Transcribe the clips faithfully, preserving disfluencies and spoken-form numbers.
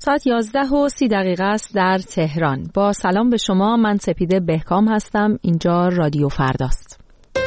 ساعت یازده و سی دقیقه است در تهران. با سلام به شما، من سپیده بهکام هستم. اینجا رادیو فرداست.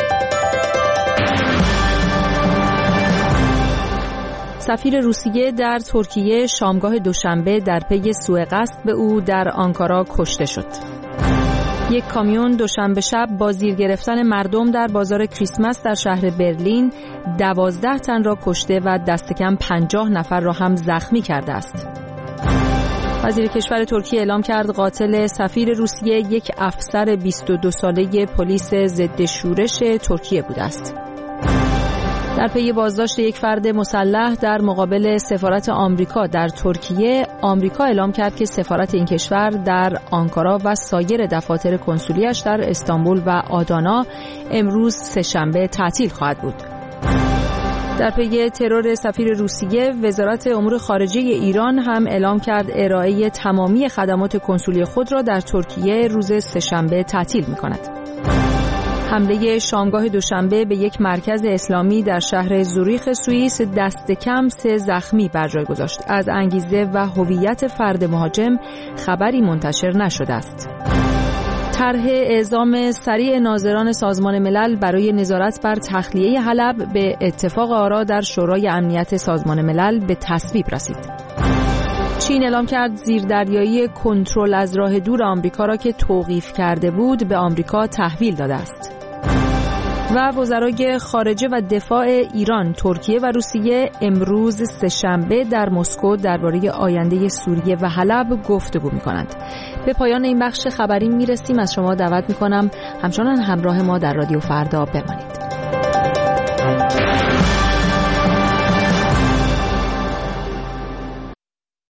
سفیر روسیه در ترکیه شامگاه دوشنبه در پی سوء قصد به او در آنکارا کشته شد. یک کامیون دوشنبه شب با زیر گرفتن مردم در بازار کریسمس در شهر برلین دوازده تن را کشته و دست کم پنجاه نفر را هم زخمی کرده است. وزیر کشور ترکیه اعلام کرد قاتل سفیر روسیه یک افسر بیست و دو ساله پلیس ضد شورش ترکیه بوده است. در پی بازداشت یک فرد مسلح در مقابل سفارت آمریکا در ترکیه، آمریکا اعلام کرد که سفارت این کشور در آنکارا و سایر دفاتر کنسولیش در استانبول و آدانا امروز سه‌شنبه تعطیل خواهد بود. در پی ترور سفیر روسیه، وزارت امور خارجه ایران هم اعلام کرد ارائه تمامی خدمات کنسولی خود را در ترکیه روز سه‌شنبه تعطیل می‌کند. حمله شامگاه دوشنبه به یک مرکز اسلامی در شهر زوریخ سوئیس دست کم سه زخمی بر جای گذاشت. از انگیزه و هویت فرد مهاجم خبری منتشر نشده است. طرح اعزام سریع ناظران سازمان ملل برای نظارت بر تخلیه حلب به اتفاق آرا در شورای امنیت سازمان ملل به تصویب رسید. چین اعلام کرد زیردریایی کنترل از راه دور آمریکا را که توقیف کرده بود به آمریکا تحویل داده است. و وزرای خارجه و دفاع ایران، ترکیه و روسیه امروز سه‌شنبه در مسکو درباره آینده سوریه و حلب گفتگو می‌کنند. به پایان این بخش خبری میرسیم. از شما دعوت می‌کنم همچنان همراه ما در رادیو فردا بمانید.